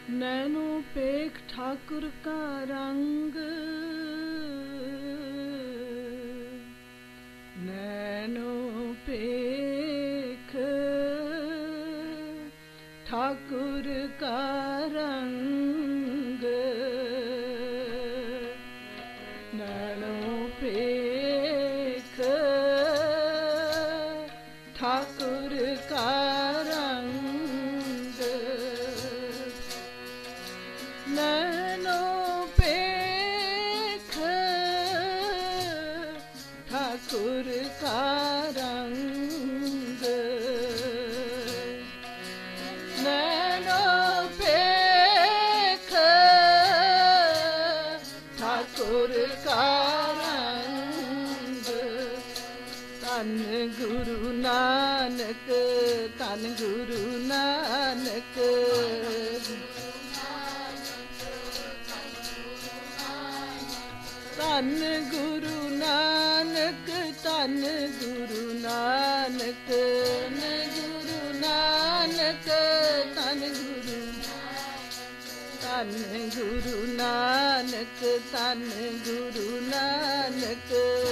Nano पेख Thakur का रंग, nano पेख Thakur का रंग, नैनो पेख ठाकुर का रंग, नैनो पेख ठाकुर का रंग, नैनो पेख ठाकुर का रंग। धन गुरु नानक, धन गुरु नानक, धन गुरु नानक, धन गुरु नानक, धन गुरु नानक, धन गुरु, धन गुरु नानक, धन गुरु नानक,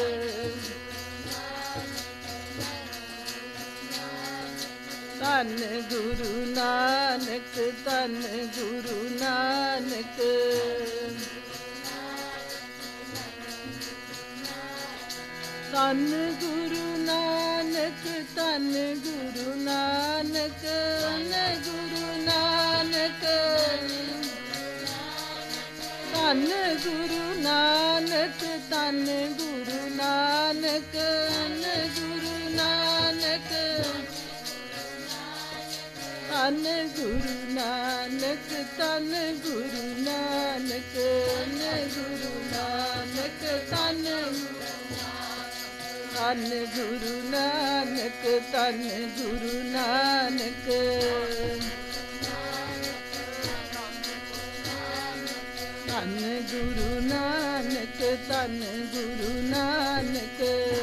धन गुरु नानक, धन गुरु नानक, धन गुरु नानक, धन गुरु नानक, धन गुरु नानक, धन गुरु नानक, धन गुरु नानक, धन गुरु नानक, धन गुरु नानक, धन गुरु नानक, धन गुरु नानक, धन धन गुरु नानक, धन गुरु नानक, धन गुरु नानक, धन गुरु नानक,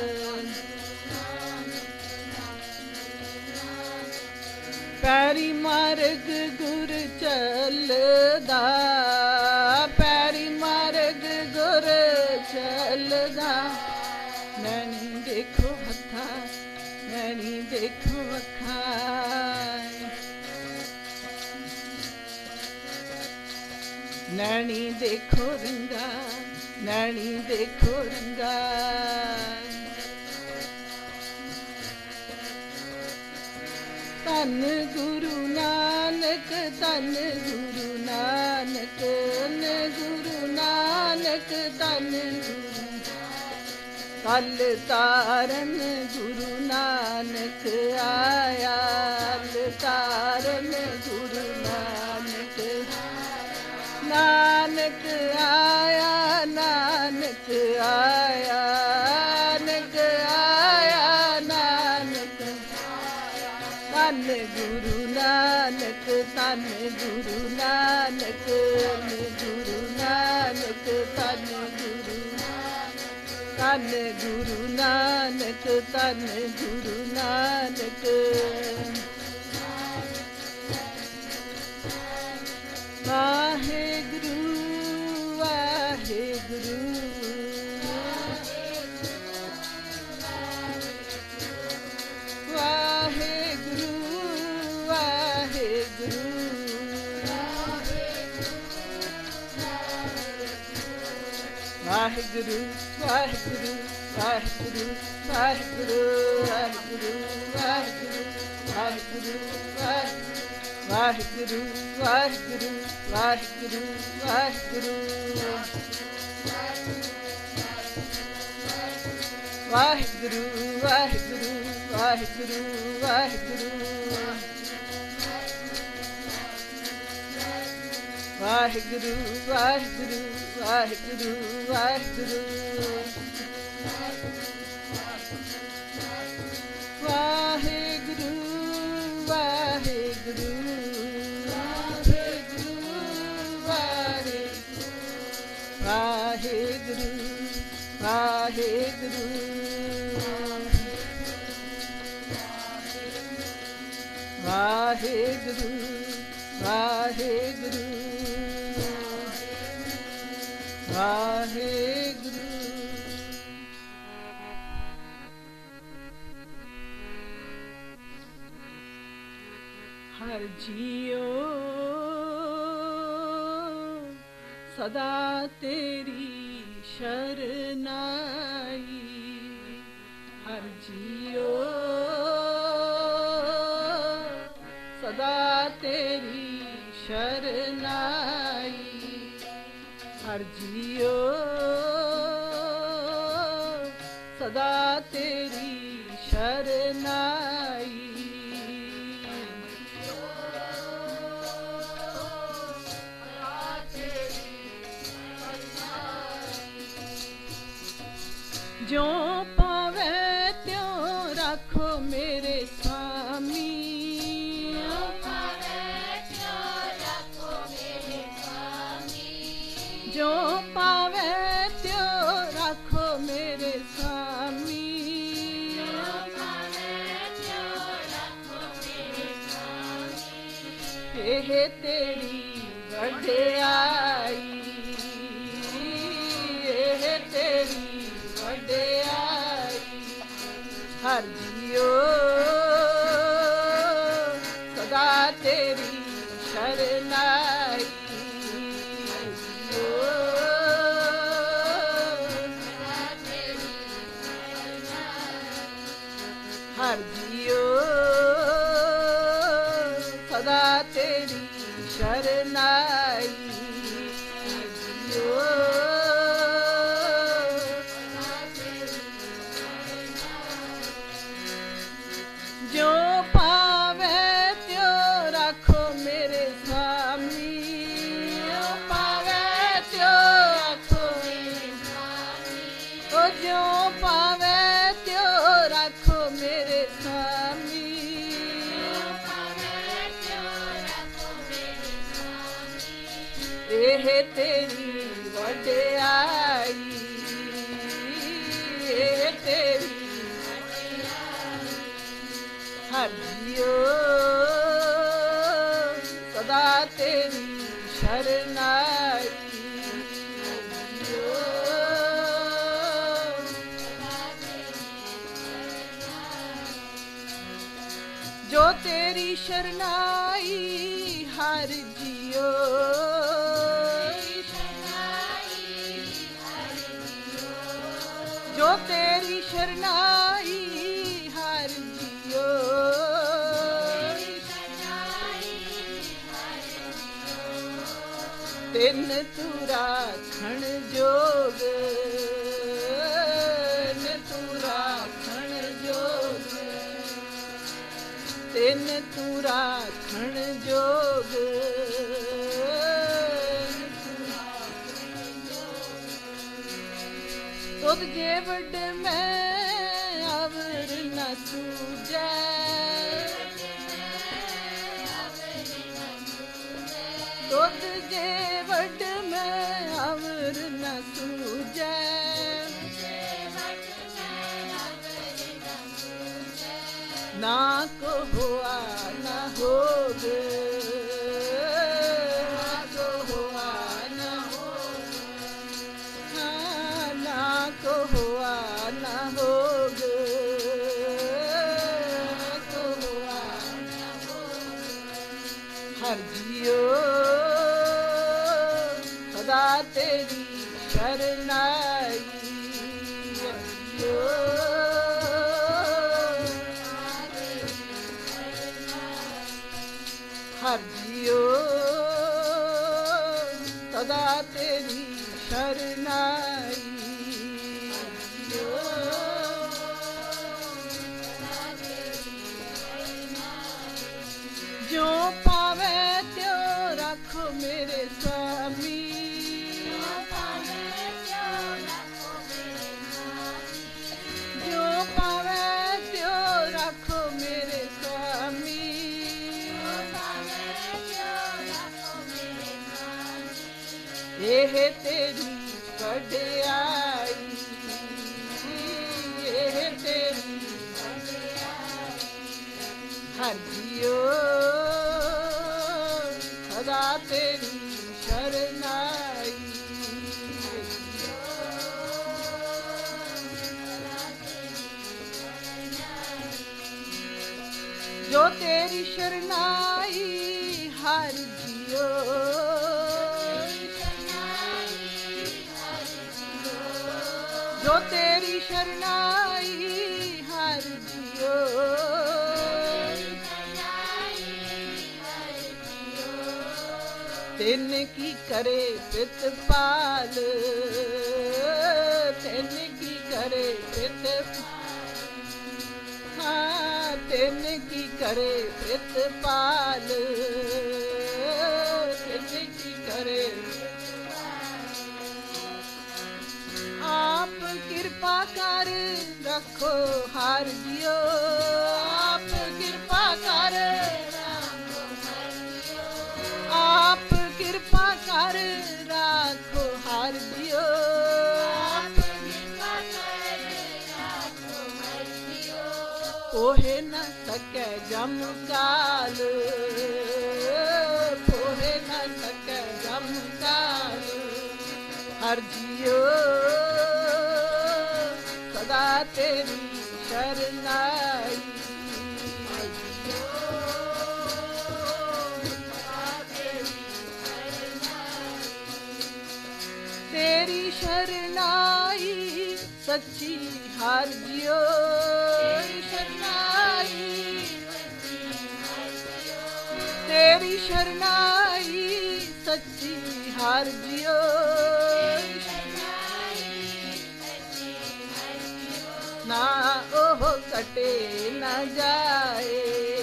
पैरी मार्ग गुर चलदा, पैरी मार्ग गुर चलदा, नैनी देखो हथा, नैनी देखो अखां, नैनी देखो रंगा, नैनी देखो रंगा, धन गुरु नानक, धन गुरु नानक, धन गुरु नानक, धन गुरु, कल तारन गुरु नानक आया, तारन गुरु नानक, नानक आया, नानक आया, नानक आया, नानक, धन गुरु नानक, धन गुरु नानक, गुरु नानक, धन गुरु, धन गुरु नानक, धन गुरु नानक, वाहेगुरु वाहेगुरु, वाहेगुरु वाहेगुरु, वाहेगुरु वाहेगुरु, वाहेगुरु वाहेगुरु, वाहेगुरु वाहेगुरु, वाहेगुरु वाहेगुरु, वाहेगुरु वाहेगुरु, वाहेगुरु, वाहेगुरु वाहेगुरु, वाहेगुरु वाहेगुरु, वाहेगुरु वाहेगुरु, वाहेगुरु वाहेगुरु, वाहेगुरु वाहेगुरु, वाहेगुरु वाहेगुरु, वाहेगुरु ਵਾਹਿਗੁਰੂ ਵਾਹਿਗੁਰੂ। ਹਰ ਜੀਓ ਸਦਾ ਤੇਰੀ ਸ਼ਰਨਾਈ, ਹਰ ਜੀਓ ਸਦਾ ਤੇਰੀ ਸ਼ਰਨਾਈ, ਹਰ ਜੀਓ ਸਦਾ ਤੇਰੀ ਸ਼ਰਨਾਈ। ਜੋ ਪਾਵੇ ਤਿਉ ਰੱਖੋ ਮੇਰੇ स्वामी, ਜੋ ਪਾਵੇ ਤਿਉ ਰੱਖੋ ਮੇਰੇ स्वामी, ਜੋ ਪਾਵੇ ਤਿਉ ਰੱਖੋ ਮੇਰੇ स्वामी, ਜੋ ਪਾਵੇ ਤਿਉ ਰੱਖੋ ਮੇਰੇ स्वामी। ਇਹ ਤੇਰੀ ਵਡਿਆਈ, ਇਹ ਤੇਰੀ ਵਡਿਆਈ, ਹਰ ਜੀਓ ਸਦਾ ਤੇਰੀ ਸ਼ਰਨਾਈ, ਹਰ ਜੀਓ ਸਦਾ ਤੇਰੀ ਸ਼ਰਨਾਈ, ਜੋ ਪਾਵੇ ਤਿਉ ਰੱਖੋ ਮੇਰੇ स्वामी, ਜੋ ਪਾਵੇ ਤਿਉ ਰੱਖੋ ਮੇਰੇ स्वामी, ਓ ਜੋ ਪਾਵੇ ਤਿਉ ਰੱਖੋ ਮੇਰੇ स्वामी, ਜੋ ਪਾਵੇ ਤਿਉ ਰੱਖੋ ਮੇਰੇ स्वामी। ਇਹ ਤੇਰੀ ਵਡਿਆਈ, ਇਹ ਤੇਰੀ ਹਰ ਜੀਓ ਸਦਾ ਤੇਰੀ ਸ਼ਰਨਾਈ, ਜੋ ਤੇਰੀ ਸ਼ਰਨਾਈ ਹਰ ਜੀਓ, ਜੋ ਤੇਰੀ ਸ਼ਰਨਾਈ ਹਰ ਜੀਓ, ਤਿੰਨ ਤੂੰ ਰਾਖਣ ਜੋਗ, ਤੂੰ ਰਾਖਣ ਜੋਗ, ਤਿੰਨ ਤੂੰ ਰਾਖਣ ਜੋਗ, ਤੁਧ ਜੇ ਵੱਡ ਮੈਂ ਅਵਰ ਨ ਸੂਝੈ, ਤੁਧ ਜੇ ਵੱਡ ਮੈਂ ਅਵਰ ਨ ਸੂਝੈ, ਨਾ ਕੋ ਹੋਆ ਨ ਹੋਗ, ਨਾ ਕੋ ਹੋਆ ਨ ਹੋਗ, ਨਾ ਕੋ ਹੋਆ ਨ ਹੋਗ, ਕੋ ਹੋਆ ਨ ਹੋਗ, ਹਰ ਜੀਓ ਸਦਾ ਤੇਰੀ ਸ਼ਰਨਾਈ, ਹਰ ਜੀਓ ਸਦਾ ਤੇਰੀ ਸ਼ਰਨਾਈ, ਜੋ ਪਾਵੇ ਤਿਉ ਰੱਖੋ ਮੇਰੇ स्वामी, ਜੋ ਪਾਵੇ ਤਿਉ ਰੱਖੋ ਮੇਰੇ स्वामी, ਇਹ ਤੇਰੀ ਵਡਿਆਈ, ਇਹ ਤੇਰੀ ਵਡਿਆਈ, ਹਰ ਜੀਓ ਸਦਾ ਤੇਰੀ ਸ਼ਰਨਾਈ। ਜੋ ਤੇਰੀ ਸ਼ਰਨਾਈ ਹਰ ਜੀਓ, ਜੋ ਤੇਰੀ ਸ਼ਰਨਾਈ ਹਰ ਜੀਓ, ਤਿੰਨ ਕੀ ਕਰੇ ਪ੍ਰਿਤਪਾਲ, ਤਿੰਨ ਕੀ ਕਰੇ ਪ੍ਰਿਤਪਾਲ, ਹਾਂ ਤਿੰਨ ਕੀ ਕਰੇ ਪ੍ਰਿਤਪਾਲ, ਤਿੰਨ ਕੀ ਕਰੇ। ਆਪ ਕਿਰਪਾ ਕਰ ਰੱਖੋ ਹਰ ਜੀਓ, ਆਪ ਕਿਰਪਾ ਕਰ, ਆਪ ਕਿਰਪਾ ਕਰ ਰੱਖੋ ਹਰ ਜੀਓ, ਪੋਹੇ ਨਾ ਸਕੈ ਜਮ ਕਾਲ, ਪੋਹੇ ਨਾ ਸਕੈ ਜਮ ਕਾਲ, ਹਰ ਜੀਓ ਸਦਾ ਤੇਰੀ ਸ਼ਰਨਾਈ। ਤੇਰੀ ਸ਼ਰਨਾਈ ਸੱਚੀ ਹਰ ਜੀਓ, ਸ਼ਰਨਾਈ ਤੇਰੀ ਸ਼ਰਨਾਈ ਸੱਚੀ ਹਰ ਜੀਓ, ਨਾ ਉਹ ਕਟੇ ਨਾ ਜਾਏ,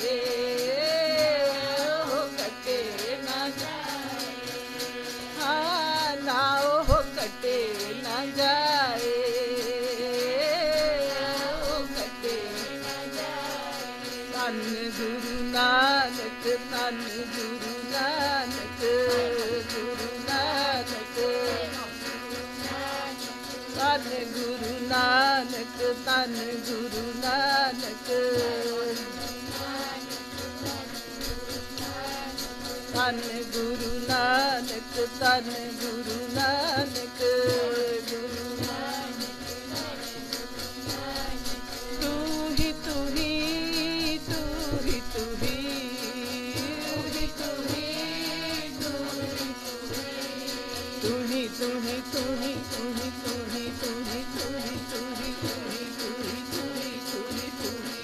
ਉਹ ਕਟੇ ਨਾ ਜਾਏ, ਹਾਂ ਨਾ ਉਹ ਕਟੇ ਨਾ ਜਾਏ, ਉਹ ਕਟੇ ਨਾ ਜਾਏ। ਧੰਨ ਗੁਰੂ ਨਾਨਕ, ਧੰਨ ਗੁਰੂ ਨਾਨਕ, ਗੁਰੂ ਨਾਨਕ, ਧੰਨ ਗੁਰੂ ਨਾਨਕ, ਧੰਨ ਗੁਰੂ ਨਾਨਕ, ਧੰਨ ਗੁਰੂ ਨਾਨਕ, ਧੰਨ ਗੁਰੂ ਨਾਨਕ, ਗੁਰੂ ਨਾਨਕ। ਤੂੰ ਹੀ ਤੂੰ ਹੀ, ਤੂੰ ਹੀ ਤੂੰ ਹੀ, ਤੂੰ ਹੀ ਤੂੰ ਹੀ, ਤੂੰ ਹੀ ਤੂੰ ਹੀ, ਤੂੰ ਹੀ ਤੂੰ ਹੀ, ਤੂੰ ਹੀ ਤੂੰ ਹੀ, ਤੂੰ ਹੀ ਤੂੰ ਹੀ, ਤੂੰ ਹੀ ਤੂੰ ਹੀ, ਤੂੰ ਹੀ ਤੂੰ ਹੀ, ਤੂੰ ਹੀ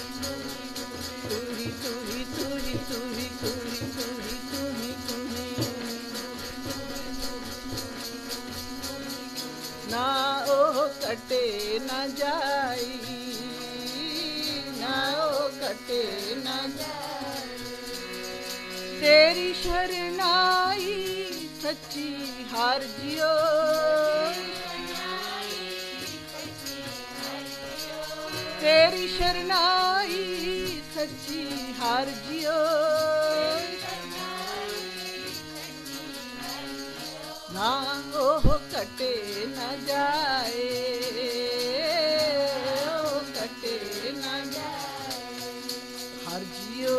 ਤੂੰ ਹੀ, ਤੂੰ ਹੀ ਤੂੰ ਹੀ, ਤੂੰ ਹੀ ਤੂੰ ਹੀ, ਤੂੰ ਹੀ ਤੂੰ ਹੀ। ਨਾ ਉਹ ਕਟੇ ਨਾ ਜਾਈ, ਨਾ ਉਹ ਕਟੇ ਨਾ ਜਾਈ, ਤੇਰੀ ਸ਼ਰਨਾਈ ਸੱਚੀ ਹਰ ਜੀਓ, ਤੇਰੀ ਸ਼ਰਨਾਈ ਸੱਚੀ ਹਰ ਜੀਓ, ਨਾ ਉਹ ਕਟੇ ਨਾ ਜਾਏ, ਉਹ ਕਟੇ ਨਾ ਜਾਏ, ਹਰ ਜੀਓ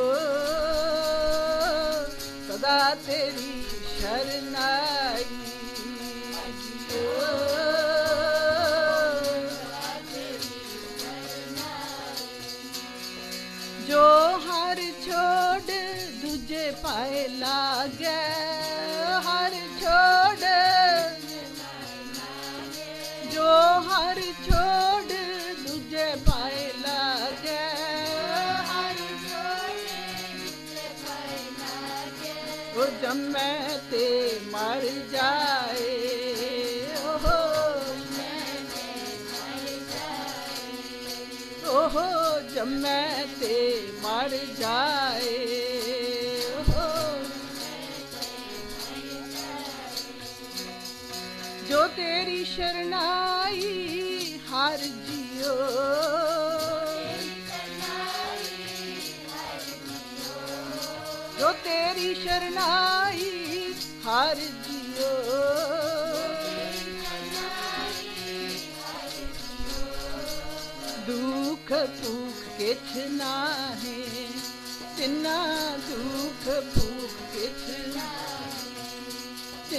ਸਦਾ ਤੇਰੀ ਸ਼ਰਨਾਈ। ਜੋ ਹਰ ਛੋੜ ਦੂਜੇ ਪਾਏ ਲਾਗੇ, ਹਰ ਛੋੜ, ਜੋ ਹਰ ਛੋੜ ਦੂਜੇ ਪਾਏ ਲਾਗੇ, ਹਰ ਛੋੜ ਦੂਜੇ ਪਾਏ ਲਾਗੇ, ਉਹ ਜੰਮੇ ਤੇ ਮਰ ਜਾਏ, ਉਹ ਉਹ ਜੰਮੇ ਤੇ ਮਰ ਜਾਏ, ਜੋ ਤੇਰੀ ਸ਼ਰਨਾਈ ਹਰ ਜੀਓ, ਜੋ ਤੇਰੀ ਸ਼ਰਨਾਈ ਹਰ ਜੀਓ, ਦੁਖ ਭੂਖ ਕਿਛ ਨਾਹੀਂ, ਤਿੰਨਾ ਦੁਖ ਭੂਖ ਕਿਛ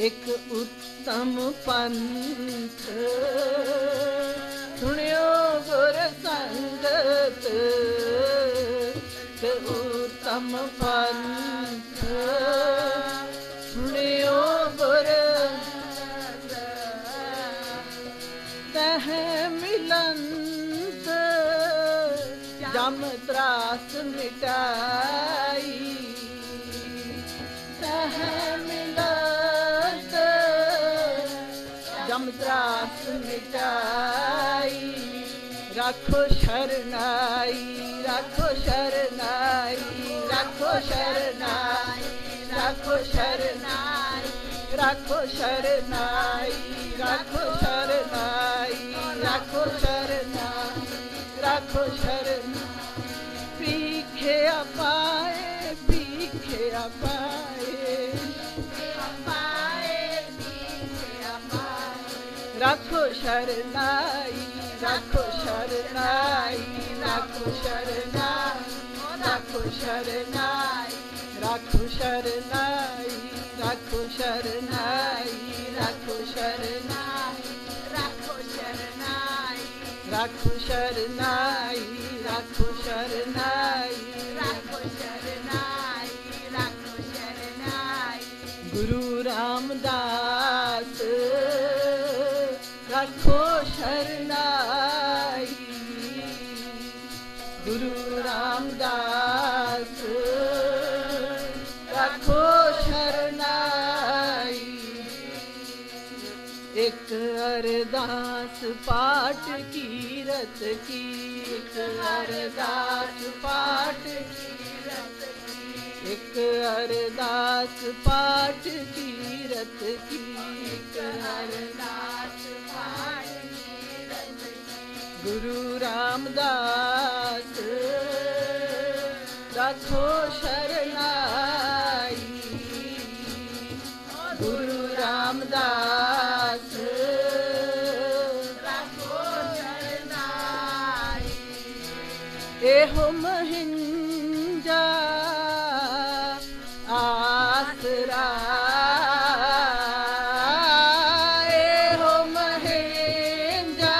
एक उत्तम पंथ सुनियो गुर संगत, उत्तम पंथ सुनियो गुर तह मिलंत जम त्रास मिटाई, तह मिलंत जम त्रास मिटाई। राखो शरनाई, राखो शरनाई, राखो शरनाई, राखो शरनाई, राखो शरनाई, राखो शरनाई, राखो शरनाई, राखो शरनाई। पीखे अपाए, पीखे अपाए, राखो शरनाई, राखो शरनाई, राखो शरनाई, राखो शरनाई, राखो शरनाई, राखो शरनाई, राखो शरनाई, राखो शरनाई, राखो शरनाई, राखो शरनाई, राखो शरनाई, राखो शरनाई। गुरु रामदास राखो शरनाई, गुरु रामदास राखो शरनाई। एक अरदास पाठ कीरत की, एक अरदास पाठ कीरत की, एक अरदास पाठ कीरत की, एक अरदास पाठ कीरत की। गुरु रामदास राखो शरनाई, गुरु रामदास राखो शरनाई। एहो महिंजा आसरा, एहो महिंजा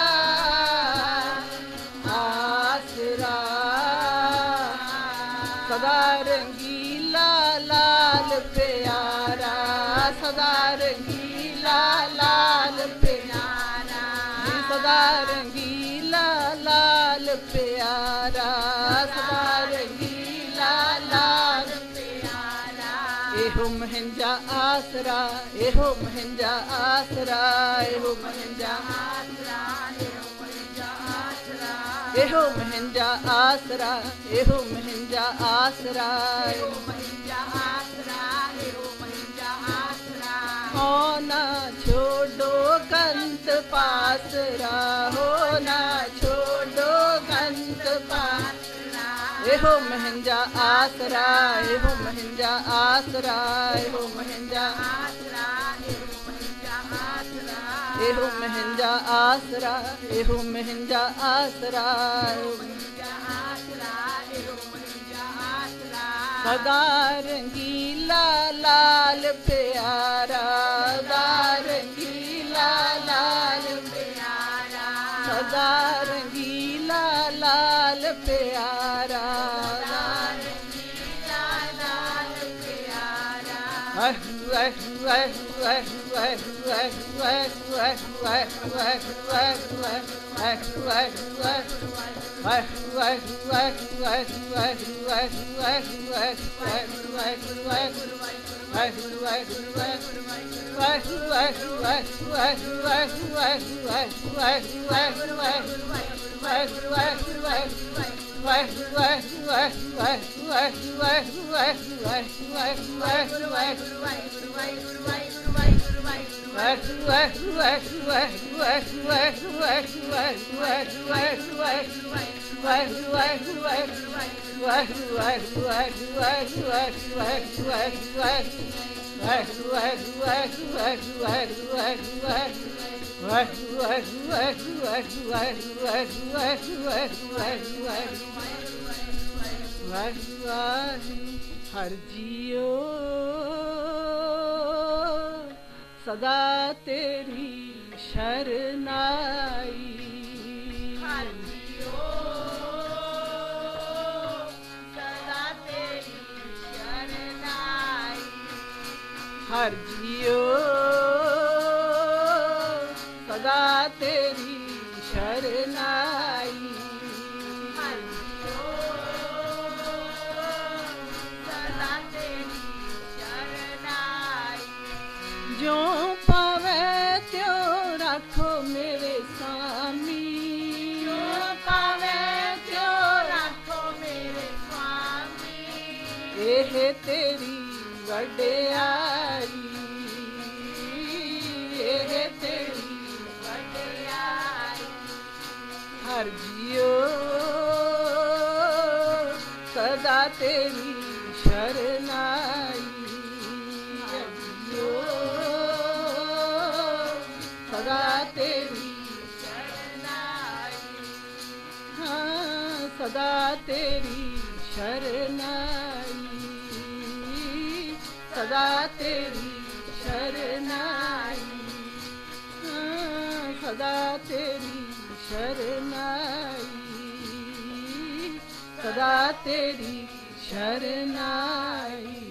आसरा। सदा रंगीला लाल प्यारा, सदा रंगीला लाल प्यारा, सदा रंगीला लाल प्यारा, सदा रंगीला लाल प्यारा। एहो महिंजा आसरा, एहो महिंजा आसरा, एहो महिंजा आसरा, एहो महिंजा आसरा, एहो महिंजा आसरा, एहो महिंजा आसरा, एहो महिंजा आसरा, एहो महिंजा आसरा। हो ना छोड़ो कंत पासरा, हो ना छोड़ो कंत पासरा। एहो महिंजा आसरा, एहो महिंजा आसरा, एहो महिंजा आसरा, एहो महिंजा आसरा, एहो महिंजा आसरा, एहो महिंजा आसरा, एहो महिंजा आसरा, एहो महिंजा आसरा। सदा रंगीला लाल प्यारा, सदा रंगीला लाल प्यारा, सदा रंगीला लाल प्यारा, सदा रंगीला लाल प्यारा। वह वह वह वह वह वह वह वह वह वह वह वह वह हर जियो सदा तेरी शरनाई। हर जियो सदा तेरी शरनाई। हर जियो सदा तेरी शरनाई। हर जियो सदा तेरी शरनाई। ज्यों पावे त्यों राखो मेरे स्वामी। ज्यों पावे त्यों राखो मेरे स्वामी। एह तेरी वड्याई। एह तेरी वड्याई। हर जियो सदा तेरी शरनाई। हर जियो सदा तेरी शरनाई। हाँ सदा तेरी शरनाई। सदा तेरी शरनाई। हाँ सदा तेरी शरनाई। सदा तेरी शरनाई।